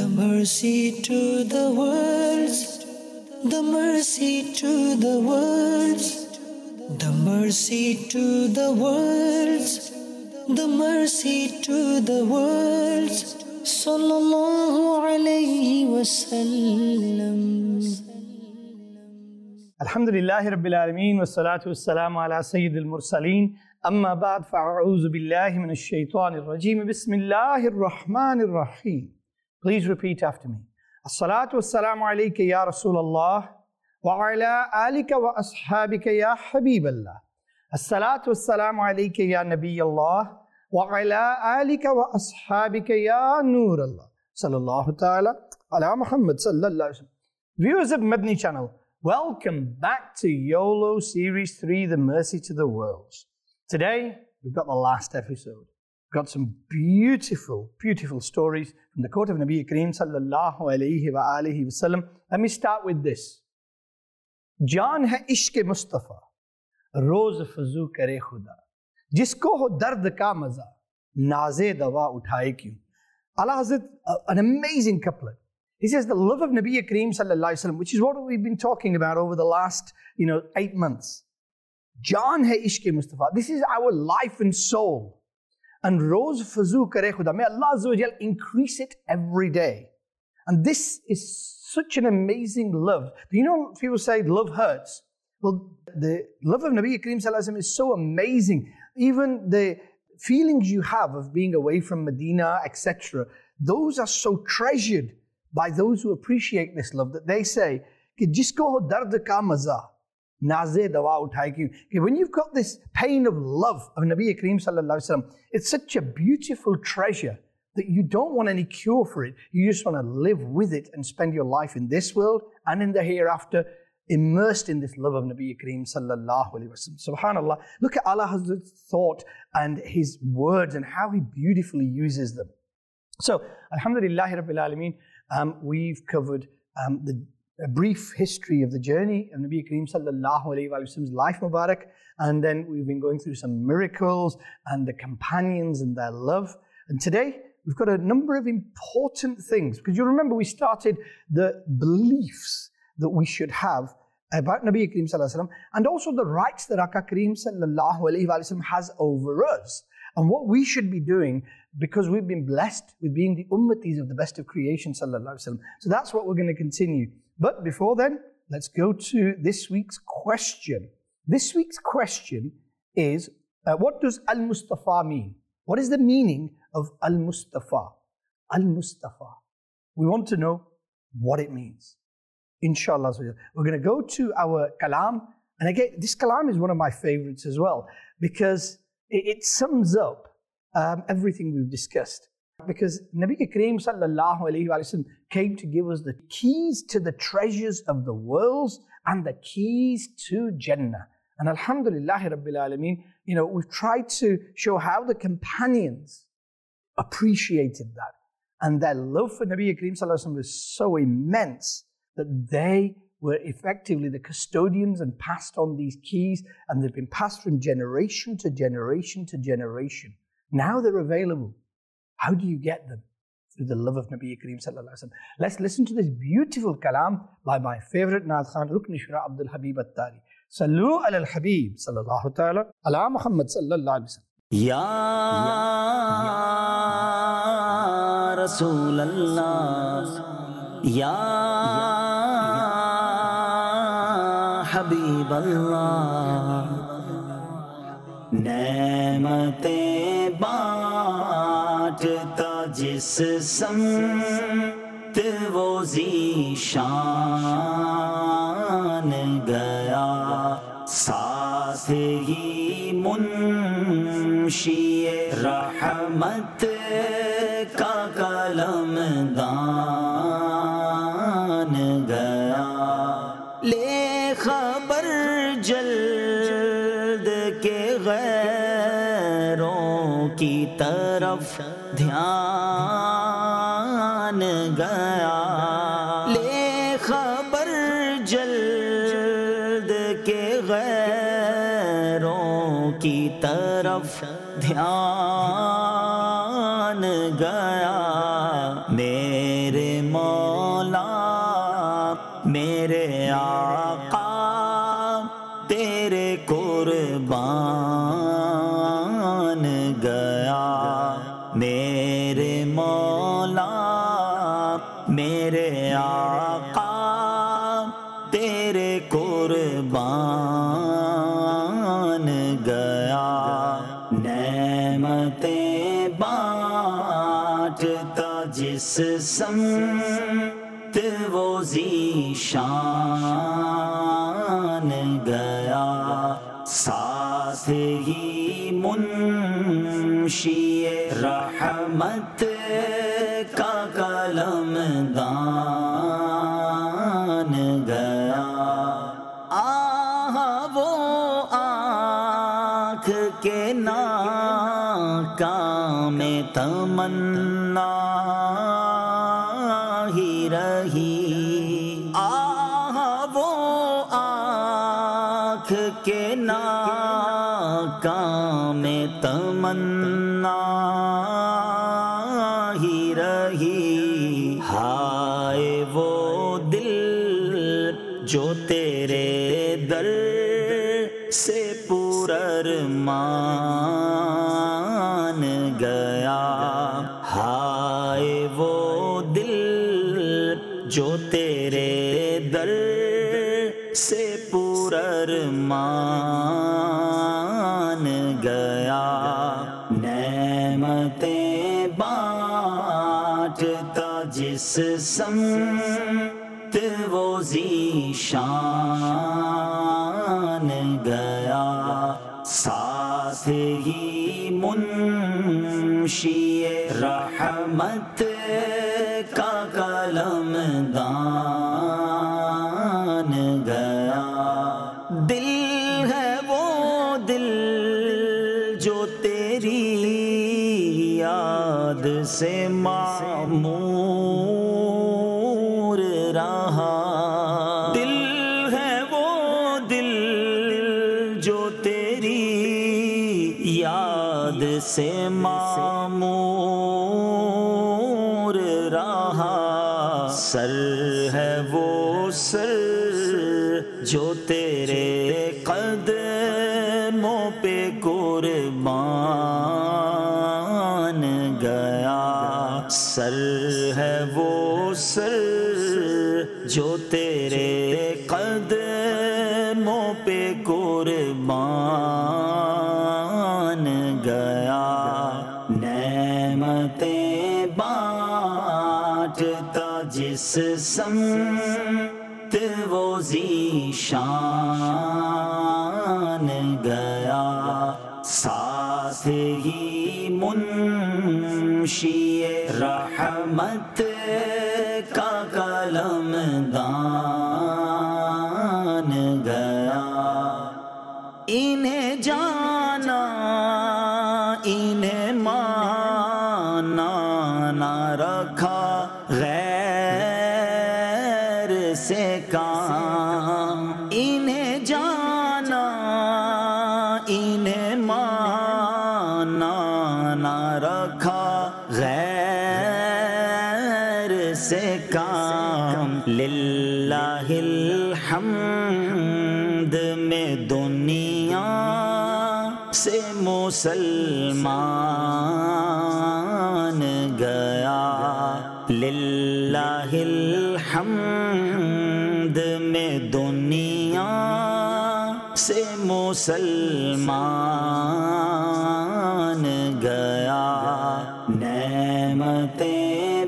mercy to the worlds, the mercy to the worlds, the mercy to the worlds, the mercy to the worlds, sallallahu alayhi wasallam. Alhamdulillahi Rabbil Alameen, wassalatu wassalamu ala Sayyidil Mursaleen. Amma ba'd, fa'a'udhu billahi minash shaitanir rajeem. Bismillahir Rahmanir Rahim. Please repeat after me. As-salatu wassalamu alayka ya Rasulallah, wa ala alika wa ashabika ya Habiballah. As-salatu wassalamu alayka ya Nabiyallah, wa ala alika wa ashabika ya Nurallah. Sallallahu ta'ala ala Muhammad sallallahu alayhi wa sallam. Viewers of Madani channel, welcome back to YOLO Series 3, The Mercy to the Worlds. Today, we've got the last episode. We've got some beautiful, beautiful stories from the court of Nabi Kareem sallallahu alayhi wa alihi wa sallam. Let me start with this. Jaan hai ishq Mustafa, roz fazoo kare khuda, jisko ho dard ka maza, naze dawa uthaye kyun. Allah Hazrat, an amazing couplet. He says the love of Nabi Kareem sallallahu alayhi wa sallam, which is what we've been talking about over the last 8 months. Jaan hai ishq Mustafa. This is our life and soul. And roz fazoo kare khuda. May Allah Azza wa Jal increase it every day. And this is such an amazing love. Do you know people say love hurts? Well, the love of Nabi Kareem sallallahu alayhi wa sallam is so amazing. Even the feelings you have of being away from Medina, etc., those are so treasured by those who appreciate this love that they say, कि जिसको हो दर्द का मजा नाज़े दवा उठाए क्यों. When you've got this pain of love of Nabi Kareem sallallahu alaihi wasallam, it's such a beautiful treasure that you don't want any cure for it. You just want to live with it and spend your life in this world and in the hereafter immersed in this love of Nabi Kareem sallallahu alaihi wasallam. Subhanallah, look at Allah Hazrat's thought and His words and how He beautifully uses them. So, Alhamdulillahi Rabbil Alameen, we've covered a brief history of the journey of Nabi Kareem sallallahu alayhi wa sallam's life Mubarak, and then we've been going through some miracles and the companions and their love. And today we've got a number of important things, because you remember we started the beliefs that we should have about Nabi Kareem sallallahu alayhi wa sallam, and also the rights that Aka Kareem sallallahu alayhi wa sallam has over us, and what we should be doing, because we've been blessed with being the ummatis of the best of creation sallallahu alayhi wa sallam. So that's what we're going to continue. But before then, let's go to this week's question. This week's question is, what does Al-Mustafa mean? What is the meaning of Al-Mustafa? Al-Mustafa. We want to know what it means. Inshallah. We're going to go to our kalam. And again, this kalam is one of my favorites as well, because it sums up everything we've discussed. Because Nabi Kareem sallallahu alayhi wa sallam came to give us the keys to the treasures of the worlds and the keys to Jannah. And Alhamdulillahi Rabbil Alameen, we've tried to show how the companions appreciated that. And their love for Nabi Kareem sallallahu alayhi wa sallam was so immense that they were effectively the custodians and passed on these keys, and they've been passed from generation to generation to generation. Now they're available. How do you get them? Through the love of Nabi Kareem sallallahu alaihi wasallam. Let's listen to this beautiful kalam by my favorite Naat Khan, Rukn Shura Abdul Habib At-Tari. Sallu ala al-Habib sallallahu ta'ala ala Muhammad sallallahu alaihi wasallam. Ya Rasulallah, Ya Habib Allah, Ne'mate बांटता जिस समत वो ज़ीशान गया, साथ ही मुंशी रहमत का कलमदान गया, ले खबर जल्द के गैरों की तरफ ध्यान गया, ले खबर जल्द के गैरों की तरफ ध्यान गया, मेरे میرے مولا میرے آقا تیرے قربان گیا، میرے مولا میرے آقا تیرے قربان گیا، نعمتیں بانٹتا جس سمت وہ ذیشان گیا، ساتھ ہی منشی رحمت کا قلم دان گیا، وہ آنکھ کے ناکام تمنا ہی رہی، وہ آنکھ کے ناکام تمنا ہی رہی، ہائے وہ دل جو تیرے در سے پرارمان گیا، ہائے وہ دل جو تیرے در سے پرارمان گیا، نعمتیں بانٹتا جس سمت وہ ذیشان گیا، ساتھ ہی منشی رحمت کا قلم دان گیا، دل ہے وہ دل جو تیری یاد سے معمور رہا، دل ہے وہ دل جو تیری یاد سے معمور رہا، سر ہے وہ سر جو تیرے قدموں پہ قربان گیا، سر ہے وہ سر جو تیرے قدموں پہ قربان گیا، نعمتیں بانٹتا جس سمت وہ ذیشان گیا، ساتھ ہی منشی رحمت کا قلم دان گیا، انہیں جانا انہیں مانا نہ رکھا غیر سے کام، انہیں جانا انہیں مانا نہ رکھا غیر سے کام، للہ الحمد میں دنیا سے مسلمان گیا، للہ الحمد میں دنیا سے مسلمان گیا، نعمتیں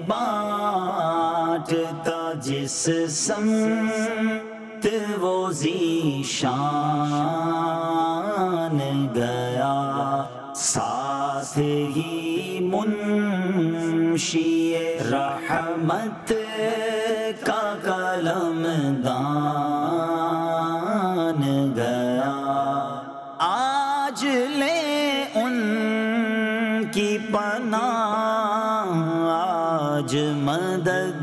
بانٹتا جس سمت وہ ذیشان گیا، ساتھ ہی منشی رحمت کا قلم دان گیا، آج لے ان کی پناہ، آج مدد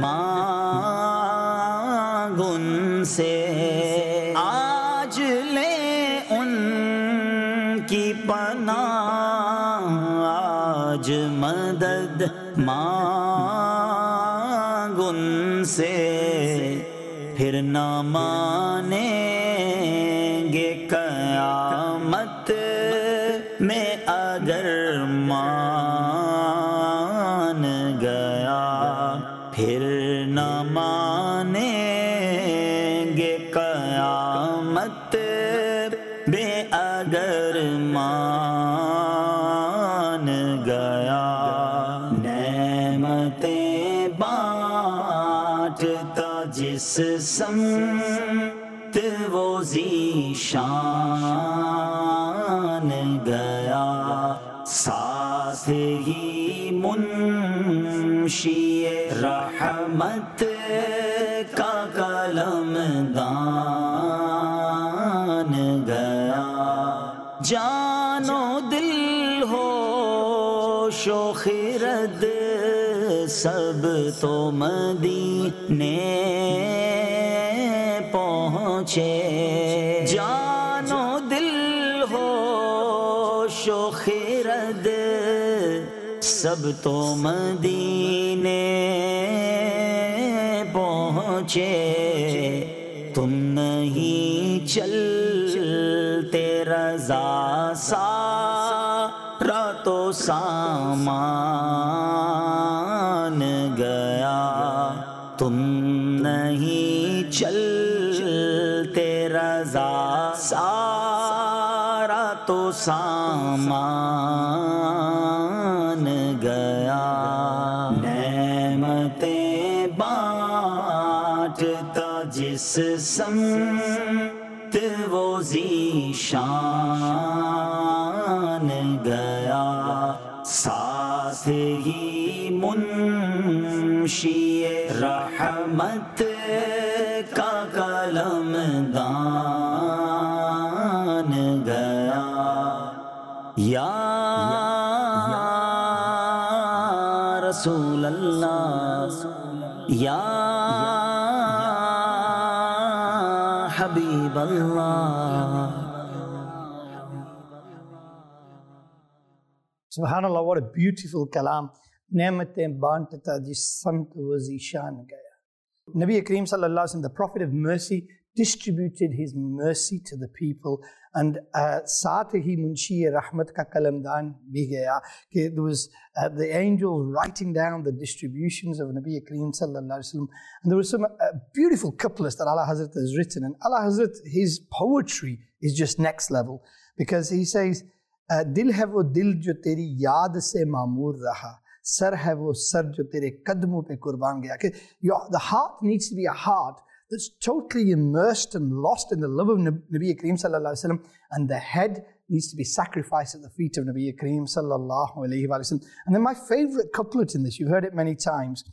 مانگ ان سے، آج لے ان کی پناہ، آج مدد مانگ ان سے پھر نہ مانیں گے قیامت میں اگر مان گیا پھر نہ مانیں گے قیامت میں اگر مان گیا نعمتیں بانٹتا جس سمت وہ ذیشان گیا ساتھ ہی منشی رحمت کا قلم دان گیا جان و دل ہوش و خرد سب تو مدینے پہنچے جان و دل ہوش و خرد سب تو مدینے پہنچے تم نہیں چلتے رضا سارا تو سامان گیا تم نہیں چلتے رضا سارا تو سامان گیا نعمتیں بانٹتا جس سمت وہ ذیشان گیا ساتھ ہی منشی رحمت کا قلم دان گیا یا رسول اللہ یا حبیب اللہ Subhanallah, what a beautiful kalam. Ni'matein bantata jis samt wo zishan gaya. Nabi Kareem sallallahu alaihi wasallam, the Prophet of mercy, distributed his mercy to the people, and saath hi munshi rahmat ka kalamdan bhi gaya. There was the angels writing down the distributions of Nabi Kareem sallallahu alaihi wasallam, and there was some beautiful couplets that Allah Hazrat has written, and Allah Hazrat, his poetry is just next level, because he says, دل ہے وہ دل جو تیری یاد سے معمور رہا سر ہے وہ سر جو تیرے قدموں پہ قربان گیا کہ the heart needs to be a heart that's totally immersed and lost in the love of Nabi Kareem sallallahu alaihi wasallam, and the head needs to be sacrificed at the feet of Nabi Kareem sallallahu alaihi wasallam. And then my favorite couplet in this, you've heard it many times,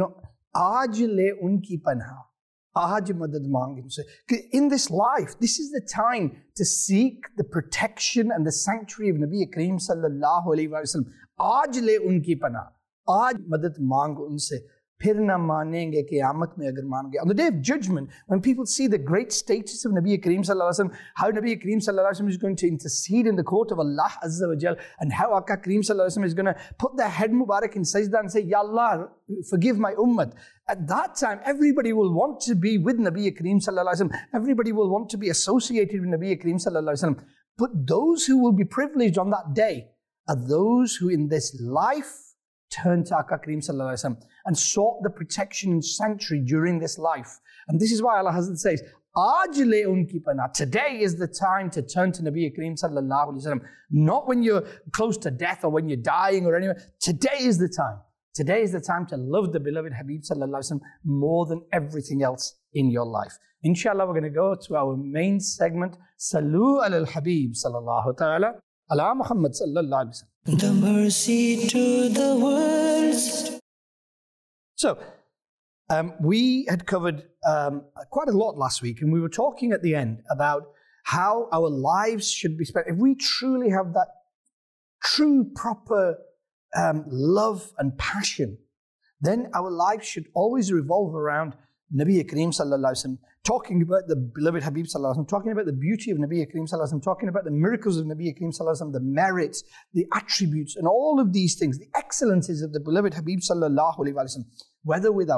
aaj le unki panha, aaj madad maang unse. In this life, this is the time to seek the protection and the sanctuary of Nabi Kareem sallallahu alaihi wasallam. Aaj le unki panah, aaj madad maang unse. Phir na manenge qiyaamat mein agar maan gaya. On the day of judgment, when people see the great status of Nabi Kareem sallallahu alaihi wasallam, how Nabi Kareem sallallahu alaihi wasallam is going to intercede in the court of Allah Azza wa Jal, and how Aka Kareem sallallahu alaihi wasallam is going to put their head Mubarak in sajda and say, Ya Allah, forgive my ummah. At that time, everybody will want to be with Nabi Kareem sallallahu alaihi wasallam. Everybody will want to be associated with Nabi Kareem sallallahu alaihi wasallam. But those who will be privileged on that day are those who in this life turned to Aka Kareem sallallahu alaihi wasallam and sought the protection and sanctuary during this life. And this is why Allah Hazrat says, Aaj le unki panah. Today is the time to turn to Nabi Kareem sallallahu alaihi wasallam. Not when you're close to death or when you're dying or anywhere. Today is the time. Today is the time to love the beloved Habib sallallahu alaihi wasallam more than everything else in your life. Inshallah, we're going to go to our main segment, Salu al Habib sallallahu ta'ala ala Muhammad sallallahu alaihi wasallam. The mercy to the world. So, we had covered quite a lot last week, and we were talking at the end about how our lives should be spent. If we truly have that true, proper love and passion, then our lives should always revolve around Nabi Kareem sallallahu alaihi wasallam, talking about the beloved Habib sallallahu alaihi wasallam, talking about the beauty of Nabi Kareem sallallahu alaihi wasallam, talking about the miracles of Nabi Kareem sallallahu alaihi wasallam, the merits, the attributes, and all of these things, the excellences of the beloved Habib sallallahu alaihi wasallam. whether with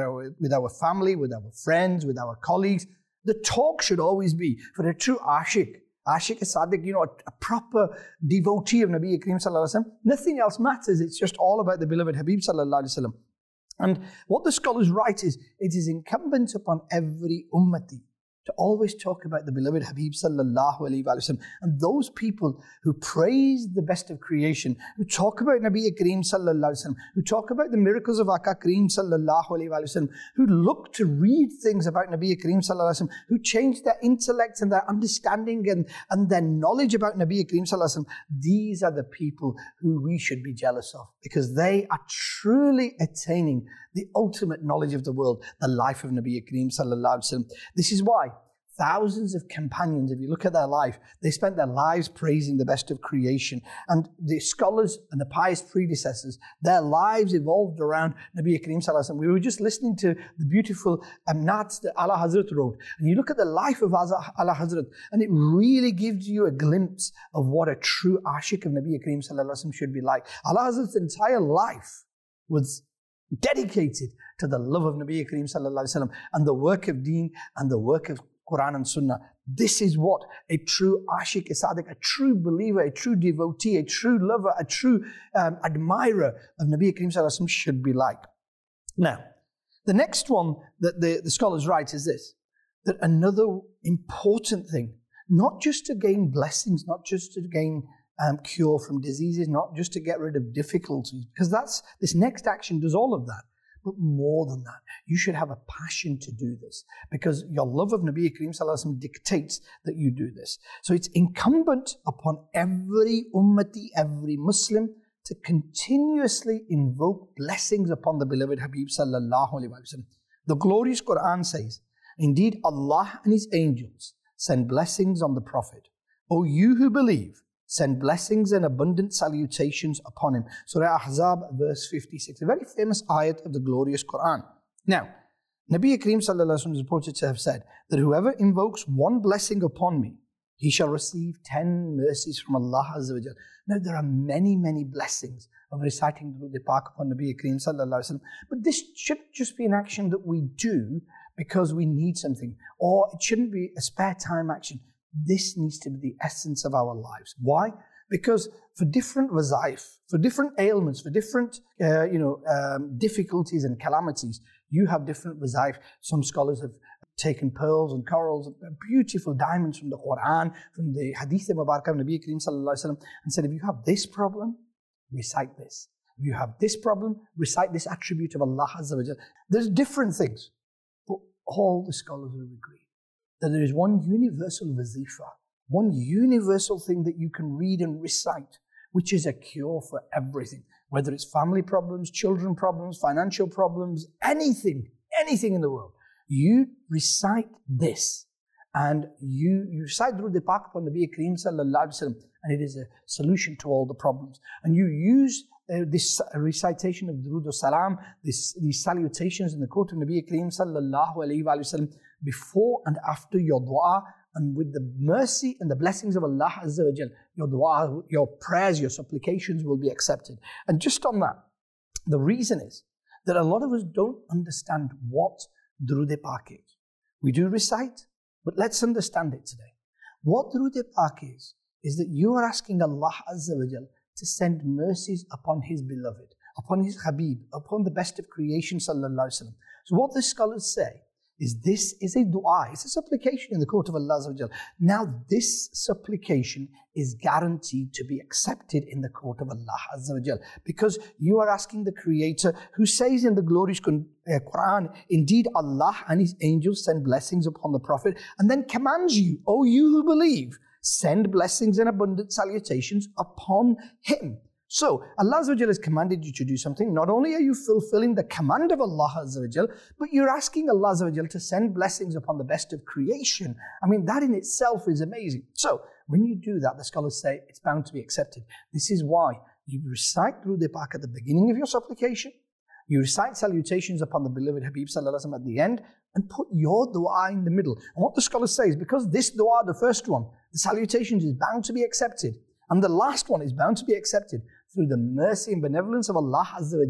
our family, with our friends, with our colleagues. The talk should always be for a true ashik as-sadiq, a proper devotee of Nabi Kareem sallallahu alaihi wasallam. Nothing else matters. It's just all about the beloved Habib sallallahu alaihi wasallam. And what the scholars write is, it is incumbent upon every ummati to always talk about the beloved Habib sallallahu alaihi wasallam. And those people who praise the best of creation, who talk about Nabi Kareem sallallahu alaihi wasallam, who talk about the miracles of Aka Kareem sallallahu alaihi wasallam, who look to read things about Nabi Kareem sallallahu alaihi wasallam, who change their intellect and their understanding and their knowledge about Nabi Kareem sallallahu alaihi wasallam, these are the people who we should be jealous of, because they are truly attaining the ultimate knowledge of the world, the life of Nabi Kareem sallallahu alaihi wasallam. This is why thousands of companions, if you look at their life, they spent their lives praising the best of creation. And the scholars and the pious predecessors, their lives evolved around Nabi Kareem sallallahu alaihi wasallam. We were just listening to the beautiful Nats that Ala Hazrat wrote. And you look at the life of Ala Hazrat, and it really gives you a glimpse of what a true ashik of Nabi Kareem sallallahu alaihi wasallam should be like. Ala Hazrat's entire life was dedicated to the love of Nabi Kareem sallallahu alaihi wasallam and the work of deen and the work of Quran and Sunnah. This is what a true ashik, a sadiq, a true believer, a true devotee, a true lover, a true admirer of Nabi Kareem sallallahu alaihi wasallam should be like. Now, the next one that the scholars write is this, that another important thing, not just to gain blessings, not just to gain cure from diseases, not just to get rid of difficulties, because this next action does all of that. But more than that, you should have a passion to do this, because your love of Nabi Kareem sallallahu alaihi wasallam dictates that you do this. So it's incumbent upon every ummati, every Muslim, to continuously invoke blessings upon the beloved Habib sallallahu alaihi wasallam. The glorious Quran says, indeed Allah and His angels send blessings on the Prophet. O you who believe, send blessings and abundant salutations upon him. Surah Ahzab, verse 56. A very famous ayat of the glorious Quran. Now, Nabi Kareem sallallahu alaihi wasallam is reported to have said that whoever invokes one blessing upon me, he shall receive 10 mercies from Allah Azza wa Jal. Now, there are many, many blessings of reciting the Pak upon Nabi Kareem sallallahu alaihi wasallam. But this shouldn't just be an action that we do because we need something, or it shouldn't be a spare time action. This needs to be the essence of our lives. Why? Because for different wazaif, for different ailments, for different difficulties and calamities, you have different wazaif. Some scholars have taken pearls and corals, beautiful diamonds from the Quran, from the Hadith Mubarak of Nabi Kareem sallallahu alaihi wasallam, and said, if you have this problem, recite this. If you have this problem, recite this attribute of Allah Azza wa Jal. There's different things, but all the scholars will agree that there is one universal wazifa, one universal thing that you can read and recite, which is a cure for everything. Whether it's family problems, children problems, financial problems, anything in the world. You recite this, and you recite Durud Pak upon Nabi Kareem sallallahu alaihi wasallam, and it is a solution to all the problems. And you use this recitation of Durud Salam, these salutations in the court of Nabi Kareem sallallahu alaihi wasallam, before and after your dua, and with the mercy and the blessings of Allah Azza wa Jal, your dua, your prayers, your supplications will be accepted. And just on that, the reason is that a lot of us don't understand what Durud Pak is. We do recite, but let's understand it today. What Durud Pak is that you are asking Allah Azza wa Jal to send mercies upon His beloved, upon His Habib, upon the best of creation sallallahu alaihi wasallam. So what the scholars say is this is a dua, it's a supplication in the court of Allah Azza wa Jal. Now this supplication is guaranteed to be accepted in the court of Allah Azza wa Jal, because you are asking the Creator, who says in the glorious Quran, indeed Allah and His angels send blessings upon the Prophet, and then commands you, O you who believe, send blessings and abundant salutations upon him. So, Allah Azza wa Jal has commanded you to do something. Not only are you fulfilling the command of Allah Azza wa Jal, but you're asking Allah Azza wa Jal to send blessings upon the best of creation. I mean, that in itself is amazing. So, when you do that, the scholars say it's bound to be accepted. This is why you recite Durud Pak at the beginning of your supplication, you recite salutations upon the beloved Habib sallallahu alaihi wasallam at the end, and put your dua in the middle. And what the scholars say is, because this dua, the first one, the salutations, is bound to be accepted, and the last one is bound to be accepted through the mercy and benevolence of Allah Azza wa Jal,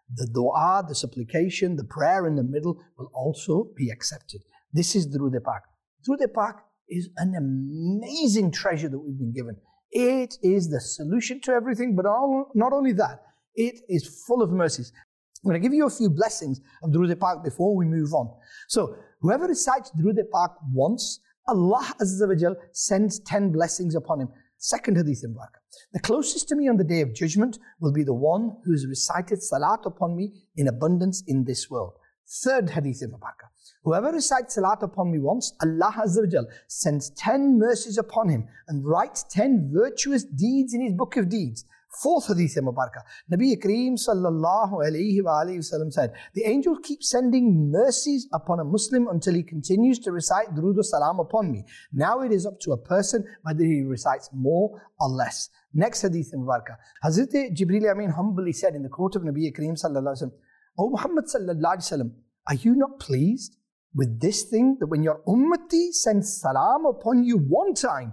the dua, the supplication, the prayer in the middle will also be accepted. This is Durood Pak. Durood Pak is an amazing treasure that we've been given. It is the solution to everything, but not only that, it is full of mercies. I'm going to give you a few blessings of Durood Pak before we move on. So, whoever recites Durood Pak once, Allah Azza wa Jal sends 10 blessings upon him. Second hadith in Barakah. The closest to me on the Day of Judgment will be the one who has recited salat upon me in abundance in this world. Third hadith in Barakah. Whoever recites salat upon me once, Allah Azza wa Jal sends 10 mercies upon him and writes 10 virtuous deeds in his book of deeds. Fourth hadith in Barakah. Nabi Kareem sallallahu alayhi wa sallam said, the angels keep sending mercies upon a Muslim until he continues to recite Durood wa Salam upon me. Now it is up to a person whether he recites more or less. Next hadith in Barakah. Hazrat Jibreel Amin humbly said in the court of Nabi Kareem sallallahu alayhi wa sallam, O Muhammad sallallahu alayhi wa sallam, are you not pleased with this thing that when your ummati sends salam upon you one time,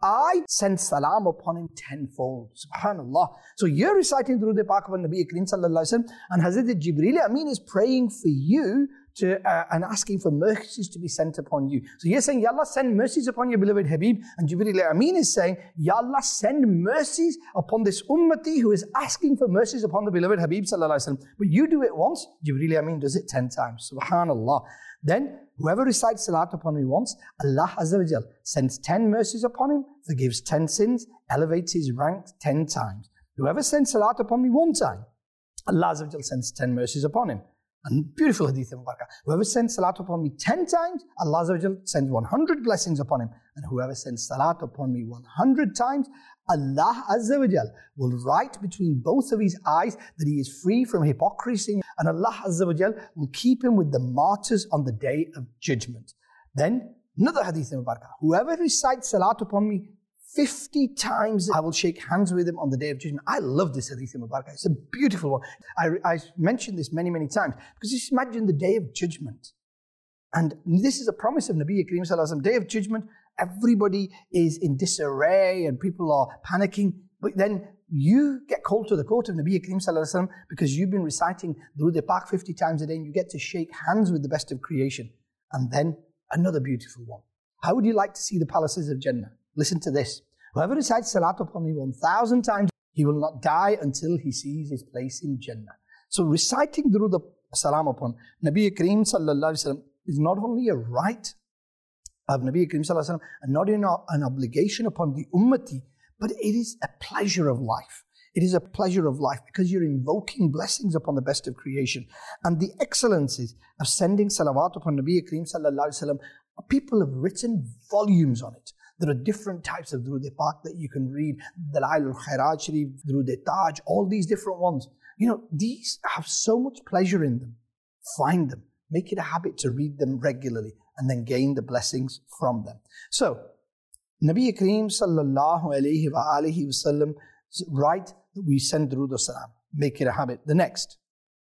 I send salam upon him tenfold. Subhanallah. So you're reciting Durood Pak upon Nabi Kareem sallallahu alayhi wa sallam, and Hazrat Jibreel Amin is praying for you and asking for mercies to be sent upon you. So you're saying, Ya Allah, send mercies upon your beloved Habib, and Jibreel Amin is saying, Ya Allah, send mercies upon this ummati who is asking for mercies upon the beloved Habib sallallahu alayhi wa sallam. But you do it once, Jibreel Amin does it 10 times. Subhanallah. Then, whoever recites salat upon me once, Allah Azza wa Jal sends 10 mercies upon him, forgives 10 sins, elevates his rank 10 times. Whoever sends salat upon me one time, Allah Azza wa Jal sends 10 mercies upon him. And beautiful hadith in Barakah. Whoever sends salat upon me 10 times, Allah Azza wa Jal sends 100 blessings upon him. And whoever sends salat upon me 100 times, Allah Azza wa Jal will write between both of his eyes that he is free from hypocrisy, and Allah Azza wa Jal will keep him with the martyrs on the Day of Judgment. Then, another hadith in Barakah. Whoever recites salat upon me 50 times, I will shake hands with him on the Day of Judgment. I love this hadith in Barakah. It's a beautiful one. I mentioned this many, many times, because just imagine the Day of Judgment. And this is a promise of Nabi Kareem sallallahu alayhi wa sallam. Day of Judgment, everybody is in disarray and people are panicking. But then you get called to the court of Nabi Kareem sallallahu alayhi wa sallam because you've been reciting Durood Pak 50 times a day, and you get to shake hands with the best of creation. And then another beautiful one. How would you like to see the palaces of Jannah? Listen to this. Whoever recites salat upon me 1,000 times, he will not die until he sees his place in Jannah. So reciting Durood Salam upon Nabi Kareem sallallahu alayhi wa sallam is not only a right of Nabi Kareem sallallahu alayhi wa sallam, and not an obligation upon the ummati, but it is a pleasure of life. It is a pleasure of life because you're invoking blessings upon the best of creation. And the excellencies of sending salawat upon Nabi Kareem sallallahu alayhi wa sallam, people have written volumes on it. There are different types of Durood Pak that you can read. Dalail al-Khairat Sharif, Durood Taj, all these different ones. You know, these have so much pleasure in them. Find them. Make it a habit to read them regularly and then gain the blessings from them. So, Nabi Kareem sallallahu alayhi wa alihi wa sallam right that we send Durood Salam. Make it a habit. The next,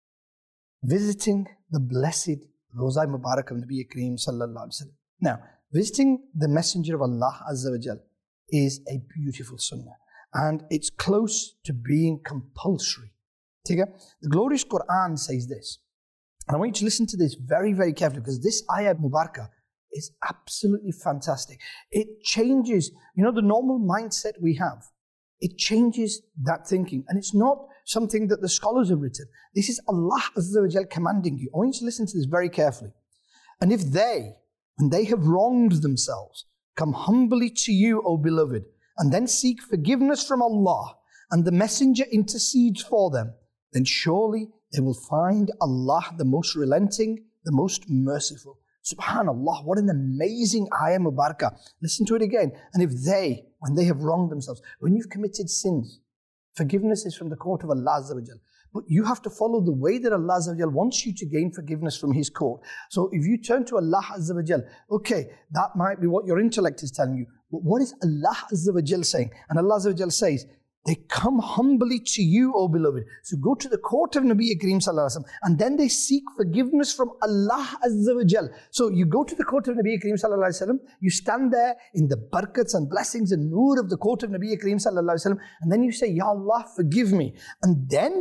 visiting the blessed Roza Mubarak of Nabi Kareem sallallahu alayhi wa sallam. Now, visiting the Messenger of Allah Azza wa Jal is a beautiful sunnah, and it's close to being compulsory. The glorious Quran says this. And I want you to listen to this very, very carefully, because this ayah Mubarakah is absolutely fantastic. It changes, the normal mindset we have. It changes that thinking. And it's not something that the scholars have written. This is Allah Azza wa Jal commanding you. I want you to listen to this very carefully. And if they, when they have wronged themselves, come humbly to you, O beloved, and then seek forgiveness from Allah, and the Messenger intercedes for them, then surely they will find Allah the most relenting, the most merciful. Subhanallah, what an amazing ayah Mubarakah. Listen to it again. And if they, when they have wronged themselves, when you've committed sins, forgiveness is from the court of Allah Azza wa Jal. But you have to follow the way that Allah Azza wa Jal wants you to gain forgiveness from His court. So if you turn to Allah Azza wa Jal, okay, that might be what your intellect is telling you. But what is Allah Azza wa Jal saying? And Allah Azza wa Jal says, they come humbly to you, O beloved. So go to the court of Nabi Kareem sallallahu alaihi wasallam, and then they seek forgiveness from Allah Azza wa Jal. So you go to the court of Nabi Kareem sallallahu alaihi wasallam, you stand there in the barakats and blessings and nur of the court of Nabi Kareem sallallahu alaihi wasallam, and then you say, Ya Allah, forgive me. And then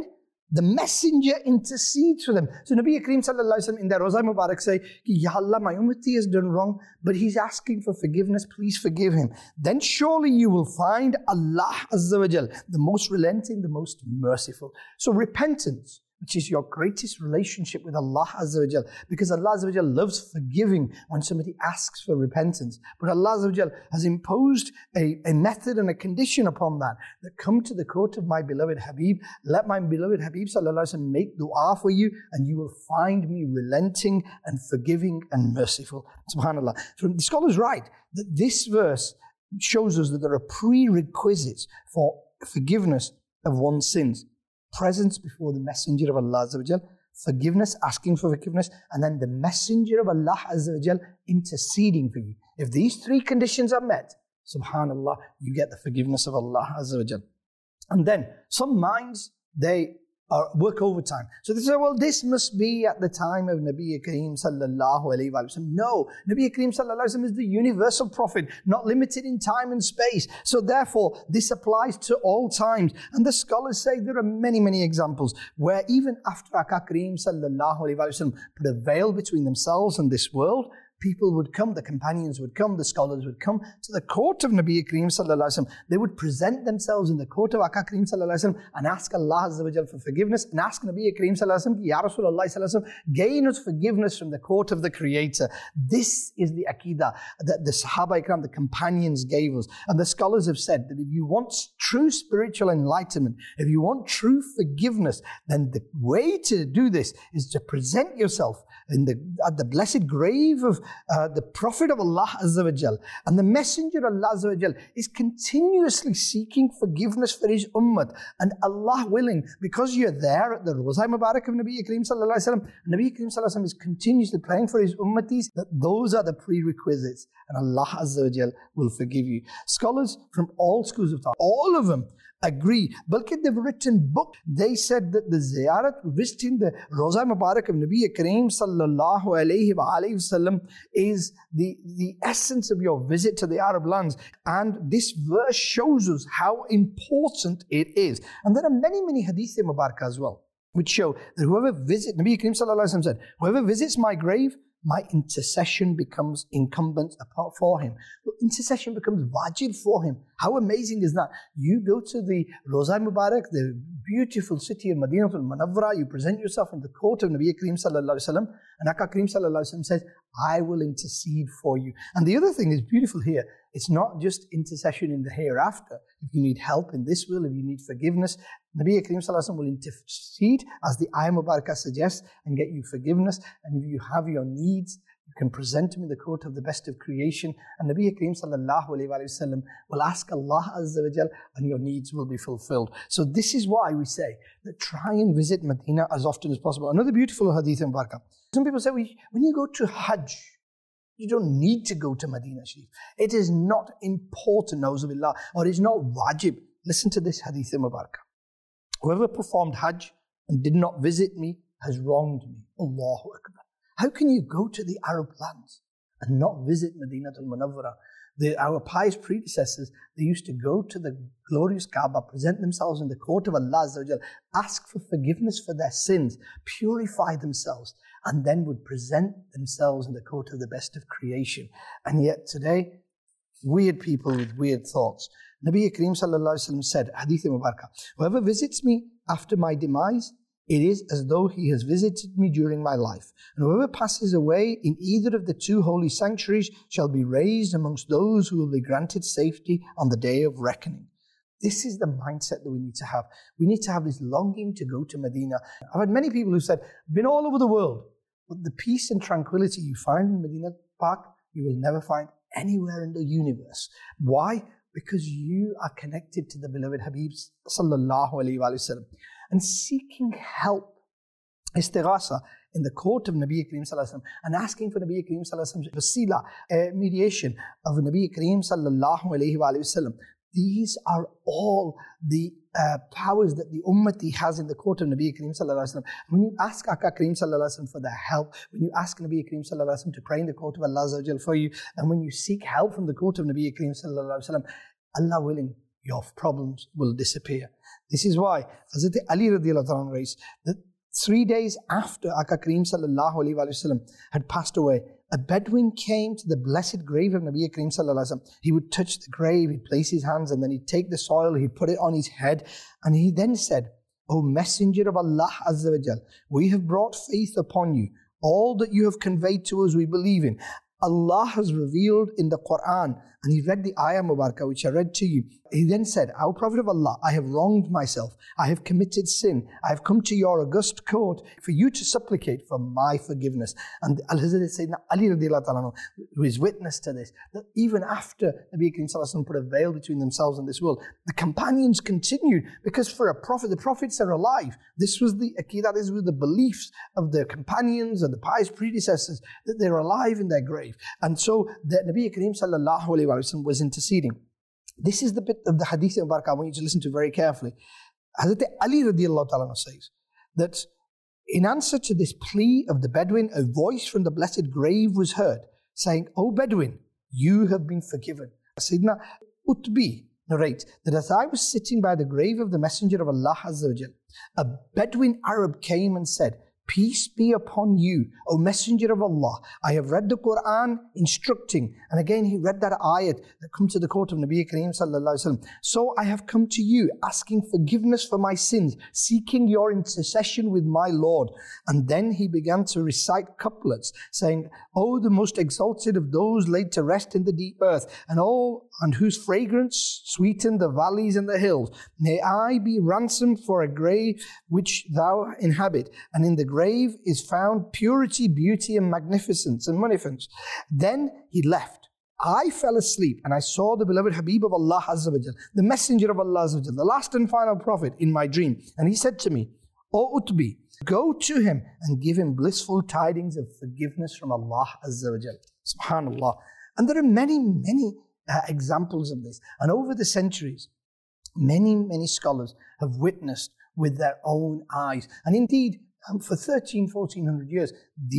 The messenger intercedes for them. So Nabi Kareem sallallahu alaihi wasallam in their Roza Mubarak say, Ya Allah, my ummati has done wrong, but he's asking for forgiveness, please forgive him. Then surely you will find Allah Azza wa Jal, the most relenting, the most merciful. So repentance, which is your greatest relationship with Allah Azza wa Jal, because Allah Azza wa Jal loves forgiving when somebody asks for repentance. But Allah Azza wa Jal has imposed a method and a condition upon that come to the court of my beloved Habib. Let my beloved Habib sallallahu alaihi wasallam make dua for you, and you will find me relenting and forgiving and merciful. SubhanAllah. So the scholars write that this verse shows us that there are prerequisites for forgiveness of one's sins. Presence before the Messenger of Allah Azza wa Jal, forgiveness, asking for forgiveness, and then the Messenger of Allah Azza wa Jal interceding for you. If these three conditions are met, subhanallah, you get the forgiveness of Allah Azza wa Jal. And then some minds, they work overtime. So they say, well, this must be at the time of Nabi Kareem sallallahu alayhi wa sallam. No, Nabi Kareem sallallahu alayhi wa sallam is the universal prophet, not limited in time and space. So therefore, this applies to all times. And the scholars say there are many, many examples where even after Aka Kareem sallallahu alayhi wa sallam put a veil between themselves and this world, people would come, the companions would come, the scholars would come to the court of Nabi Kareem sallallahu alaihi wasallam. They would present themselves in the court of Aka Kareem sallallahu alaihi wasallam and ask Allah Azza wa Jal for forgiveness, and ask Nabi Kareem sallallahu alaihi wasallam, Ya Rasulullah sallallahu alaihi wasallam, gain us forgiveness from the court of the Creator. This is the Aqidah that the Sahaba Ikram, the companions, gave us. And the scholars have said that if you want true spiritual enlightenment, if you want true forgiveness, then the way to do this is to present yourself at the blessed grave of the Prophet of Allah Azza wa Jal. And the Messenger of Allah Azza wa Jal is continuously seeking forgiveness for his ummah. And Allah willing, because you're there at the Roza Mubarak of Nabi Kareem sallallahu alaihi wasallam, Nabi Kareem sallallahu alaihi wasallam is continuously praying for his ummatis, that those are the prerequisites. And Allah Azza wa Jal will forgive you. Scholars from all schools of thought, all of them, agree. Balki they've written books. They said that the ziyarat, visiting the Roza Mubarak of Nabi Kareem sallallahu alayhi wa sallam, is the essence of your visit to the Arab lands. And this verse shows us how important it is. And there are many, many hadith Mubarak as well, which show that whoever visits, Nabi Kareem sallallahu alayhi wa sallam said, whoever visits my grave, my intercession becomes incumbent for him. Intercession becomes wajib for him. How amazing is that? You go to the Roza Mubarak, the beautiful city of Madinah al-Munawwara, you present yourself in the court of Nabi Kareem sallallahu alaihi wasallam, and Aka Kareem sallallahu alaihi wasallam says, I will intercede for you. And the other thing is beautiful here. It's not just intercession in the hereafter. If you need help in this world, if you need forgiveness, Nabi Kareem sallallahu alaihi wasallam will intercede, as the Ayah Mubarakah suggests, and get you forgiveness. And if you have your needs, you can present them in the court of the best of creation. And Nabi Kareem sallallahu alaihi wasallam will ask Allah Azza wa Jal, and your needs will be fulfilled. So this is why we say that try and visit Medina as often as possible. Another beautiful hadith in Barakah. Some people say, when you go to Hajj, you don't need to go to Medina Sharif. It is not important, na'uzubillah, or it is not wajib. Listen to this hadith in Mubarakah. Whoever performed Hajj and did not visit me has wronged me. Allahu Akbar. How can you go to the Arab lands and not visit Madinah al-Munawwara? Our pious predecessors, they used to go to the glorious Kaaba, present themselves in the court of Allah Azza wa Jal, ask for forgiveness for their sins, purify themselves, and then would present themselves in the court of the best of creation. And yet today, weird people with weird thoughts. Nabi Kareem sallallahu alaihi wasallam said, Hadith Mubarakah, whoever visits me after my demise, it is as though he has visited me during my life. And whoever passes away in either of the two holy sanctuaries shall be raised amongst those who will be granted safety on the day of reckoning. This is the mindset that we need to have. We need to have this longing to go to Medina. I've had many people who said, been all over the world, but the peace and tranquility you find in Medina Park, you will never find anywhere in the universe. Why? Because you are connected to the beloved Habib sallallahu alaihi wasallam. And seeking help, istighasa, in the court of Nabi Kareem sallallahu alaihi wasallam, and asking for Nabi Kareem sallallahu alaihi wasallam wasila, mediation of Nabi Kareem sallallahu alaihi wasallam. These are all the powers that the ummati has in the court of Nabi Kareem sallallahu alaihi wasallam. When you ask Aka Kareem sallallahu alaihi wasallam for their help, when you ask Nabi Kareem sallallahu alaihi wasallam to pray in the court of Allah Azza wa Jal for you, and when you seek help from the court of Nabi Kareem sallallahu alaihi wasallam, Allah willing, your problems will disappear. This is why Hazrat Ali radiallahu anhu writes that 3 days after Aka Kareem sallallahu alaihi wasallam had passed away, a Bedouin came to the blessed grave of Nabi Kareem sallallahu alaihi wasallam. He would touch the grave, he'd place his hands, and then he'd take the soil, he'd put it on his head, and he then said, O Messenger of Allah Azza wa Jal, we have brought faith upon you. All that you have conveyed to us, we believe in. Allah has revealed in the Quran, and he read the ayah Mubarakah, which I read to you. He then said, O Prophet of Allah, I have wronged myself. I have committed sin. I have come to your august court for you to supplicate for my forgiveness. And Al-Hazrat Sayyidina Ali radiallahu anhu, who is witness to this, that even after Nabi Kareem sallallahu alaihi wasallam put a veil between themselves and this world, the companions continued, because for a prophet, the prophets are alive. This was the Aqidah, this was the beliefs of the companions and the pious predecessors, that they're alive in their grave. And so the Nabi Kareem sallallahu alaihi wasallam was interceding. This is the bit of the Hadith of Barakah I want you to listen to very carefully. Hazrat Ali radiallahu ta'ala says that in answer to this plea of the Bedouin, a voice from the blessed grave was heard saying, O Bedouin, you have been forgiven. Sayyidina Utbi narrates that as I was sitting by the grave of the Messenger of Allah Azza wa Jal, a Bedouin Arab came and said, Peace be upon you, O Messenger of Allah. I have read the Quran instructing. And again, he read that ayat that comes to the court of Nabi Kareem sallallahu alaihi wasallam. So I have come to you, asking forgiveness for my sins, seeking your intercession with my Lord. And then he began to recite couplets, saying, O the most exalted of those laid to rest in the deep earth, and whose fragrance sweetened the valleys and the hills. May I be ransomed for a grave which thou inhabit, and in the grave is found purity, beauty, and magnificence and munificence. Then he left. I fell asleep and I saw the beloved Habib of Allah Azza wa Jal, the Messenger of Allah Azza wa Jal, the last and final prophet, in my dream. And he said to me, O Utbi, go to him and give him blissful tidings of forgiveness from Allah Azza wa Jal. Subhanallah. And there are many, many examples of this. And over the centuries, many scholars have witnessed with their own eyes. And indeed, for 1400 years,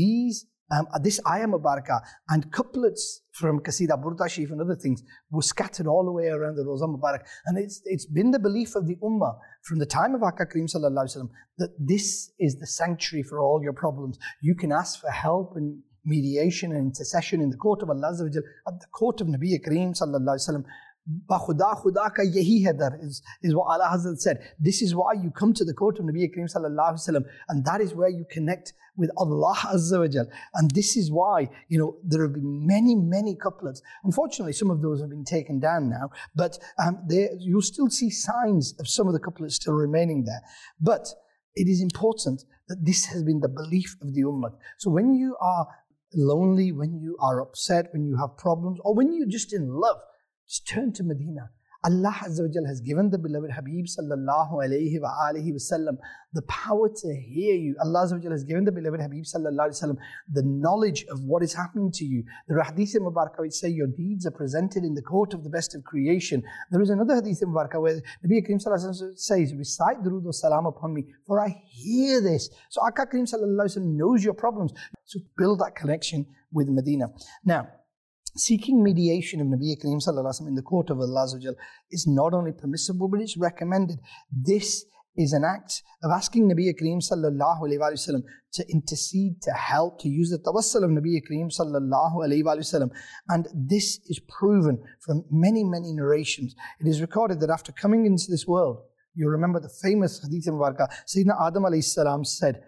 this ayah Mubarakah and couplets from Qasida Burda Sharif and other things were scattered all the way around the Roza Mubarak. And it's been the belief of the Ummah from the time of Aka Kareem sallallahu alaihi wasallam that this is the sanctuary for all your problems. You can ask for help and mediation and intercession in the court of Allah Azza wa Jal, at the court of Nabi Kareem sallallahu alaihi wasallam. Ba khuda ka yahi hai dar is what Allah Hazrat said. This is why you come to the court of Nabi Kareem sallallahu alaihi wasallam, and that is where you connect with Allah Azza wa Jal. And this is why, there have been many couplets. Unfortunately, some of those have been taken down now, but you'll still see signs of some of the couplets still remaining there. But it is important that this has been the belief of the Ummah. So when you are lonely, when you are upset, when you have problems, or when you're just in love, just turn to Medina. Allah Azza wa Jal has given the beloved Habib sallallahu alayhi wa alihi wasallam the power to hear you. Allah Azza wa Jal has given the beloved Habib sallallahu alayhi wa sallam the knowledge of what is happening to you. There are hadith in Mubarakah which say your deeds are presented in the court of the best of creation. There is another hadith in Mubarakah where Nabi Kareem sallallahu alayhi wa sallam says, recite durood wa salam upon me, for I hear this. So Aka Kareem sallallahu alayhi wa sallam knows your problems. So build that connection with Medina. Now, seeking mediation of Nabi Kareem sallallahu alaihi wasallam in the court of Allah Azza wa Jal is not only permissible, but it's recommended. This is an act of asking Nabi Kareem sallallahu alaihi wasallam to intercede, to help, to use the tawassul of Nabi Kareem sallallahu alaihi wasallam. And this is proven from many narrations. It is recorded that after coming into this world, you remember the famous hadith in Mubarakah, Sayyidina Adam alayhi salam said,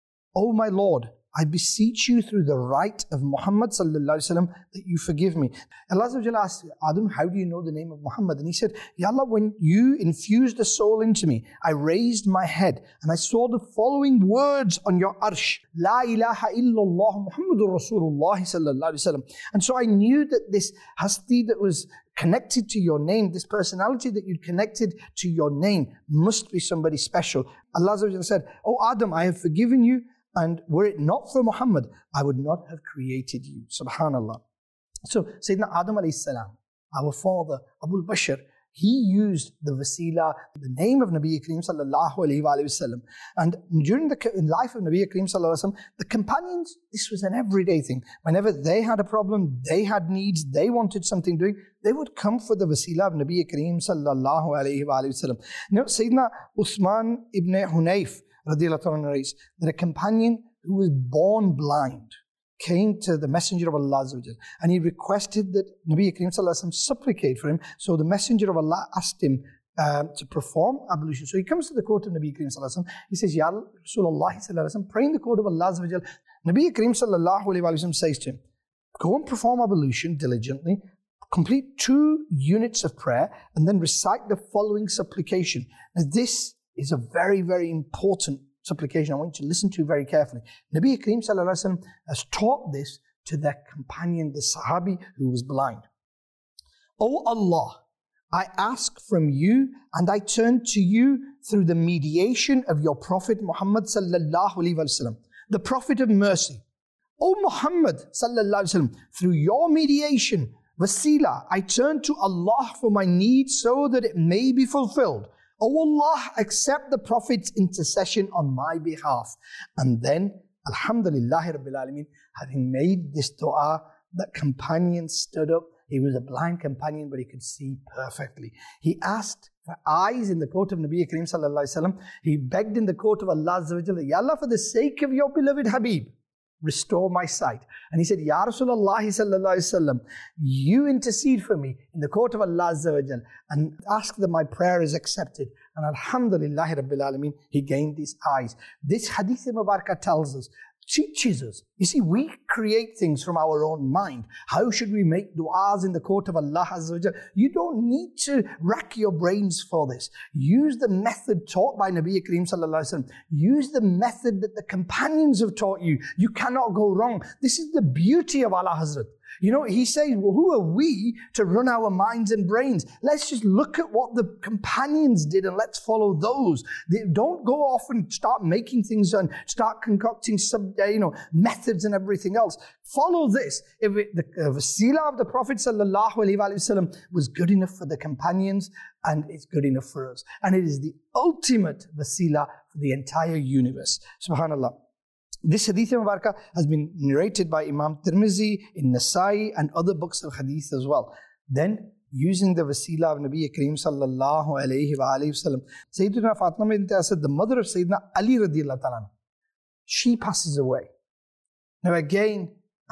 O my Lord, I beseech you through the right of Muhammad sallallahu alaihi wasallam that you forgive me. Allah Azza wa Jalla asked Adam, how do you know the name of Muhammad? And he said, Ya Allah, when you infused the soul into me, I raised my head and I saw the following words on your arsh. La ilaha illallah Muhammadur Rasulullah sallallahu alaihi wasallam. And so I knew that this hasti that was connected to your name, this personality that you'd connected to your name must be somebody special. Allah Azza wa Jalla said, Oh Adam, I have forgiven you, and were it not for Muhammad, I would not have created you. Subhanallah. So Sayyidina Adam alayhi salam, our father, Abu Bashar, he used the wasila, the name of Nabi Kareem sallallahu alayhi wa sallam. And during the life of Nabi Kareem sallallahu alayhi wa sallam, the companions, this was an everyday thing. Whenever they had a problem, they had needs, they wanted something doing, they would come for the wasila of Nabi Kareem sallallahu alayhi wa sallam. You know, Sayyidina Uthman ibn Hunayf radiyallahu anhu narrates that a companion who was born blind came to the Messenger of Allah and he requested that Nabi Kareem sallallahu alaihi wasallam supplicate for him. So the Messenger of Allah asked him to perform ablution. So he comes to the court of Nabi Kareem sallallahu alaihi wasallam. He says, Ya Rasulullah sallallahu alaihi wasallam, pray in the court of Allah. Nabi Kareem sallallahu alaihi wasallam says to him, go and perform ablution diligently, complete 2 units of prayer, and then recite the following supplication. Now this is a very, very important supplication I want you to listen to very carefully. Nabi Kareem sallallahu alaihi wasallam has taught this to their companion, the Sahabi who was blind. O Allah, I ask from you and I turn to you through the mediation of your Prophet Muhammad sallallahu alaihi wasallam, the Prophet of mercy. O Muhammad sallallahu alaihi wasallam, through your mediation, wasila, I turn to Allah for my needs so that it may be fulfilled. O Allah, accept the Prophet's intercession on my behalf. And then, Alhamdulillah Rabbil Alameen, having made this dua, that companion stood up. He was a blind companion, but he could see perfectly. He asked for eyes in the court of Nabi Kareem sallallahu alaihi wasallam. He begged in the court of Allah Azza wa Jalla, Ya Allah, for the sake of your beloved Habib, restore my sight. And he said, Ya Rasulullah sallallahu alaihi wasallam, you intercede for me in the court of Allah Azza wa Jal and ask that my prayer is accepted. And Alhamdulillah Rabbil Alameen, he gained his eyes. This hadith Mubarakah tells us, teaches us. You see, we create things from our own mind. How should we make du'as in the court of Allah Azza wa Jal? You don't need to rack your brains for this. Use the method taught by Nabi Kareem sallallahu alaihi wasallam. Use the method that the companions have taught you. You cannot go wrong. This is the beauty of Ala Hazrat. You know, he says, well, who are we to run our minds and brains? Let's just look at what the companions did and let's follow those. Don't go off and start making things and start concocting methods and everything else. Follow this. If the wasila of the Prophet sallallahu alaihi wasallam was good enough for the companions, and it's good enough for us. And it is the ultimate wasila for the entire universe. Subhanallah. This hadith Mubarakah has been narrated by Imam Tirmizi in Nasai and other books of hadith as well. Then, using the wasila of Nabi Kareem sallallahu alayhi wa sallam, Sayyidina Fatima bint Asad, the mother of Sayyidina Ali radiyallahu ta'ala, she passes away. Now again,